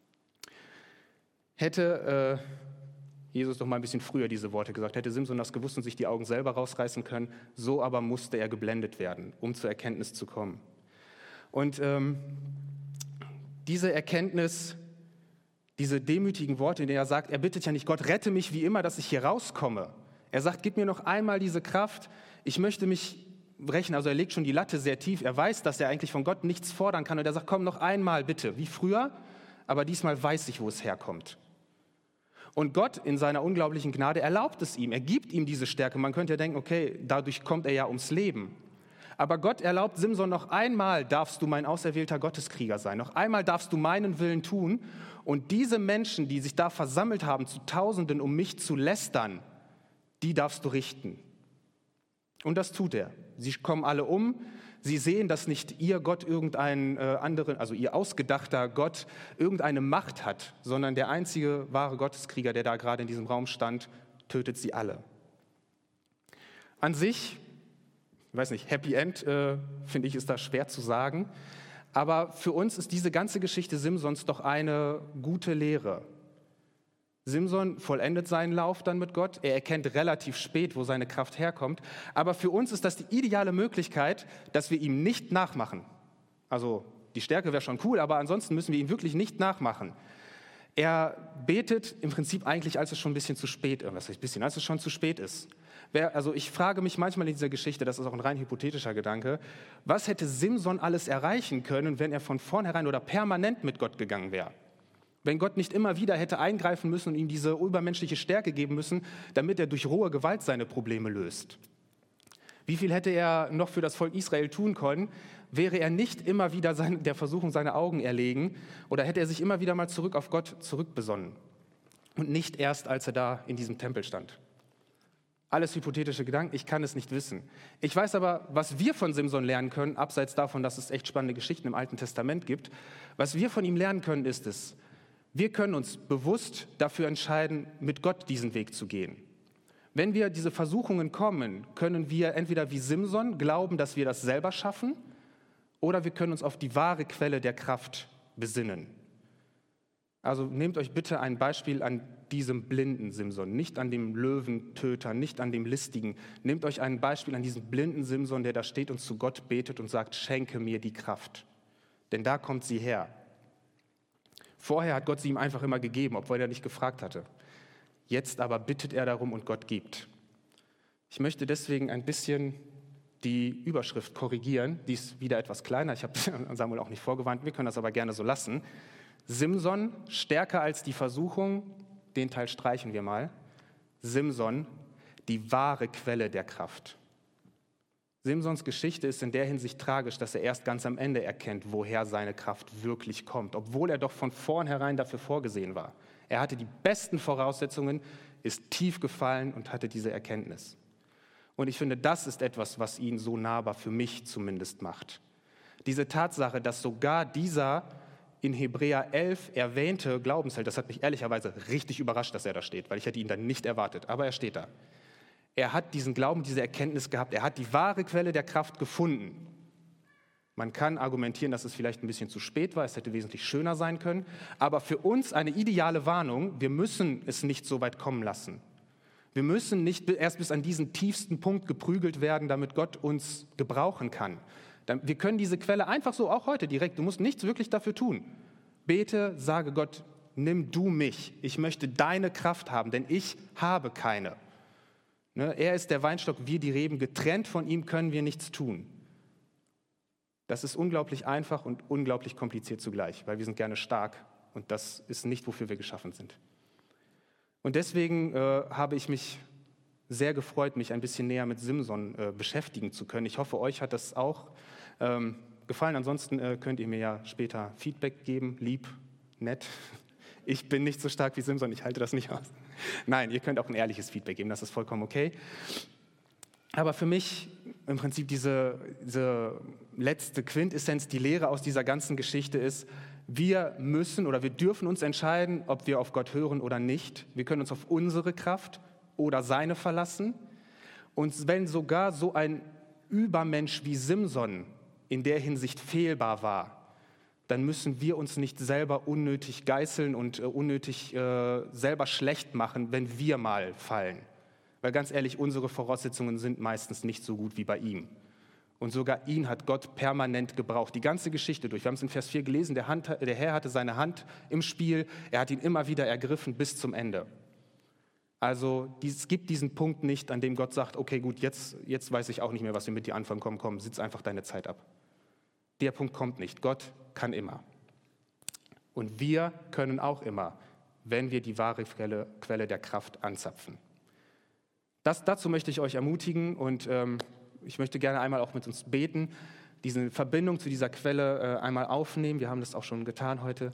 Hätte Jesus doch mal ein bisschen früher diese Worte gesagt, hätte Simson das gewusst und sich die Augen selber rausreißen können, so aber musste er geblendet werden, um zur Erkenntnis zu kommen. Und diese Erkenntnis, diese demütigen Worte, in denen er sagt, er bittet ja nicht Gott, rette mich wie immer, dass ich hier rauskomme. Er sagt, gib mir noch einmal diese Kraft, ich möchte mich rächen. Also er legt schon die Latte sehr tief, er weiß, dass er eigentlich von Gott nichts fordern kann und er sagt, komm noch einmal bitte, wie früher, aber diesmal weiß ich, wo es herkommt. Und Gott in seiner unglaublichen Gnade erlaubt es ihm, er gibt ihm diese Stärke. Man könnte ja denken, okay, dadurch kommt er ja ums Leben. Aber Gott erlaubt Simson, noch einmal darfst du mein auserwählter Gotteskrieger sein, noch einmal darfst du meinen Willen tun. Und diese Menschen, die sich da versammelt haben zu Tausenden, um mich zu lästern, die darfst du richten. Und das tut er. Sie kommen alle um. Sie sehen, dass nicht ihr Gott irgendeinen anderen, also ihr ausgedachter Gott, irgendeine Macht hat, sondern der einzige wahre Gotteskrieger, der da gerade in diesem Raum stand, tötet sie alle. An sich, ich weiß nicht, Happy End, finde ich, ist da schwer zu sagen. Aber für uns ist diese ganze Geschichte Simsons doch eine gute Lehre. Simson vollendet seinen Lauf dann mit Gott. Er erkennt relativ spät, wo seine Kraft herkommt. Aber für uns ist das die ideale Möglichkeit, dass wir ihm nicht nachmachen. Also die Stärke wäre schon cool, aber ansonsten müssen wir ihm wirklich nicht nachmachen. Er betet im Prinzip eigentlich, als es schon ein bisschen zu spät ist. Was heißt ein bisschen? Als es schon zu spät ist. Also ich frage mich manchmal in dieser Geschichte, das ist auch ein rein hypothetischer Gedanke, was hätte Simson alles erreichen können, wenn er von vornherein oder permanent mit Gott gegangen wäre? Wenn Gott nicht immer wieder hätte eingreifen müssen und ihm diese übermenschliche Stärke geben müssen, damit er durch rohe Gewalt seine Probleme löst. Wie viel hätte er noch für das Volk Israel tun können, wäre er nicht immer wieder der Versuchung seine Augen erlegen oder hätte er sich immer wieder mal zurück auf Gott zurückbesonnen und nicht erst, als er da in diesem Tempel stand. Alles hypothetische Gedanken, ich kann es nicht wissen. Ich weiß aber, was wir von Simson lernen können, abseits davon, dass es echt spannende Geschichten im Alten Testament gibt, was wir von ihm lernen können, ist es, wir können uns bewusst dafür entscheiden, mit Gott diesen Weg zu gehen. Wenn wir diese Versuchungen kommen, können wir entweder wie Simson glauben, dass wir das selber schaffen, oder wir können uns auf die wahre Quelle der Kraft besinnen. Also nehmt euch bitte ein Beispiel an diesem blinden Simson, nicht an dem Löwentöter, nicht an dem Listigen. Nehmt euch ein Beispiel an diesem blinden Simson, der da steht und zu Gott betet und sagt, schenke mir die Kraft. Denn da kommt sie her. Vorher hat Gott sie ihm einfach immer gegeben, obwohl er nicht gefragt hatte. Jetzt aber bittet er darum und Gott gibt. Ich möchte deswegen ein bisschen die Überschrift korrigieren. Die ist wieder etwas kleiner. Ich habe Samuel auch nicht vorgewarnt. Wir können das aber gerne so lassen. Simson, stärker als die Versuchung, den Teil streichen wir mal. Simson, die wahre Quelle der Kraft. Simsons Geschichte ist in der Hinsicht tragisch, dass er erst ganz am Ende erkennt, woher seine Kraft wirklich kommt, obwohl er doch von vornherein dafür vorgesehen war. Er hatte die besten Voraussetzungen, ist tief gefallen und hatte diese Erkenntnis. Und ich finde, das ist etwas, was ihn so nahbar für mich zumindest macht. Diese Tatsache, dass sogar dieser in Hebräer 11 erwähnte Glaubensheld, das hat mich ehrlicherweise richtig überrascht, dass er da steht, weil ich hätte ihn dann nicht erwartet, aber er steht da. Er hat diesen Glauben, diese Erkenntnis gehabt, er hat die wahre Quelle der Kraft gefunden. Man kann argumentieren, dass es vielleicht ein bisschen zu spät war, es hätte wesentlich schöner sein können, aber für uns eine ideale Warnung, wir müssen es nicht so weit kommen lassen. Wir müssen nicht erst bis an diesen tiefsten Punkt geprügelt werden, damit Gott uns gebrauchen kann. Wir können diese Quelle einfach so, auch heute direkt, du musst nichts wirklich dafür tun. Bete, sage Gott, nimm du mich, ich möchte deine Kraft haben, denn ich habe keine. Er ist der Weinstock, wir die Reben, getrennt von ihm können wir nichts tun. Das ist unglaublich einfach und unglaublich kompliziert zugleich, weil wir sind gerne stark und das ist nicht, wofür wir geschaffen sind. Und deswegen habe ich mich sehr gefreut, mich ein bisschen näher mit Simson beschäftigen zu können. Ich hoffe, euch hat das auch gefallen. Ansonsten könnt ihr mir ja später Feedback geben, lieb, nett. Ich bin nicht so stark wie Simson, ich halte das nicht aus. Nein, ihr könnt auch ein ehrliches Feedback geben, das ist vollkommen okay. Aber für mich im Prinzip diese letzte Quintessenz, die Lehre aus dieser ganzen Geschichte ist, wir müssen oder wir dürfen uns entscheiden, ob wir auf Gott hören oder nicht. Wir können uns auf unsere Kraft oder seine verlassen. Und wenn sogar so ein Übermensch wie Simson in der Hinsicht fehlbar war, dann müssen wir uns nicht selber unnötig geißeln und unnötig selber schlecht machen, wenn wir mal fallen. Weil ganz ehrlich, unsere Voraussetzungen sind meistens nicht so gut wie bei ihm. Und sogar ihn hat Gott permanent gebraucht, die ganze Geschichte durch. Wir haben es in Vers 4 gelesen, der Herr hatte seine Hand im Spiel, er hat ihn immer wieder ergriffen bis zum Ende. Also es gibt diesen Punkt nicht, an dem Gott sagt, okay gut, jetzt weiß ich auch nicht mehr, was wir mit dir anfangen, komm, sitz einfach deine Zeit ab. Der Punkt kommt nicht, Gott kann immer. Und wir können auch immer, wenn wir die wahre Quelle der Kraft anzapfen. Dazu möchte ich euch ermutigen und ich möchte gerne einmal auch mit uns beten, diese Verbindung zu dieser Quelle einmal aufnehmen. Wir haben das auch schon getan heute.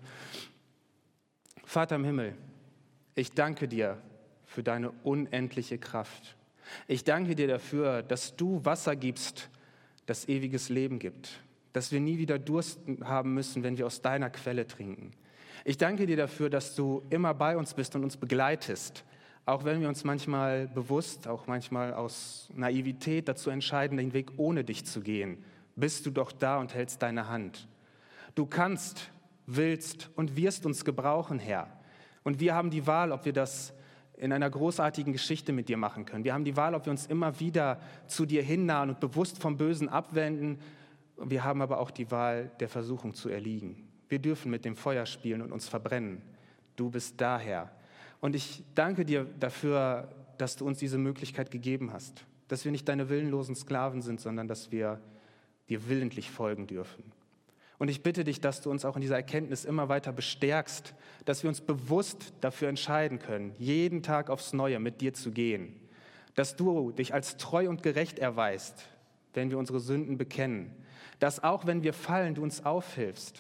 Vater im Himmel, ich danke dir für deine unendliche Kraft. Ich danke dir dafür, dass du Wasser gibst, das ewiges Leben gibt, dass wir nie wieder Durst haben müssen, wenn wir aus deiner Quelle trinken. Ich danke dir dafür, dass du immer bei uns bist und uns begleitest, auch wenn wir uns manchmal bewusst, auch manchmal aus Naivität dazu entscheiden, den Weg ohne dich zu gehen, bist du doch da und hältst deine Hand. Du kannst, willst und wirst uns gebrauchen, Herr. Und wir haben die Wahl, ob wir das in einer großartigen Geschichte mit dir machen können. Wir haben die Wahl, ob wir uns immer wieder zu dir hinnahen und bewusst vom Bösen abwenden. Wir haben aber auch die Wahl, der Versuchung zu erliegen. Wir dürfen mit dem Feuer spielen und uns verbrennen. Du bist da, Herr. Und ich danke dir dafür, dass du uns diese Möglichkeit gegeben hast, dass wir nicht deine willenlosen Sklaven sind, sondern dass wir dir willentlich folgen dürfen. Und ich bitte dich, dass du uns auch in dieser Erkenntnis immer weiter bestärkst, dass wir uns bewusst dafür entscheiden können, jeden Tag aufs Neue mit dir zu gehen, dass du dich als treu und gerecht erweist, wenn wir unsere Sünden bekennen, dass auch wenn wir fallen, du uns aufhilfst,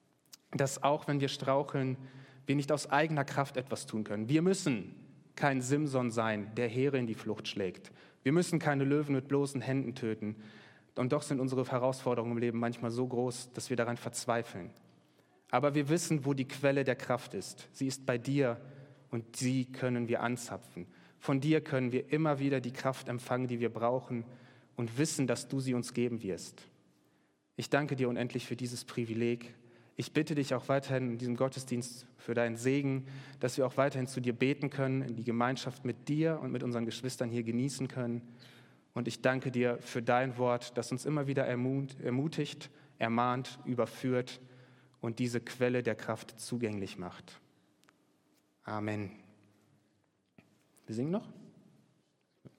dass auch wenn wir straucheln, wir nicht aus eigener Kraft etwas tun können. Wir müssen kein Simson sein, der Heere in die Flucht schlägt. Wir müssen keine Löwen mit bloßen Händen töten. Und doch sind unsere Herausforderungen im Leben manchmal so groß, dass wir daran verzweifeln. Aber wir wissen, wo die Quelle der Kraft ist. Sie ist bei dir und sie können wir anzapfen. Von dir können wir immer wieder die Kraft empfangen, die wir brauchen und wissen, dass du sie uns geben wirst. Ich danke dir unendlich für dieses Privileg. Ich bitte dich auch weiterhin in diesem Gottesdienst für deinen Segen, dass wir auch weiterhin zu dir beten können, in die Gemeinschaft mit dir und mit unseren Geschwistern hier genießen können. Und ich danke dir für dein Wort, das uns immer wieder ermutigt, ermahnt, überführt und diese Quelle der Kraft zugänglich macht. Amen. Wir singen noch?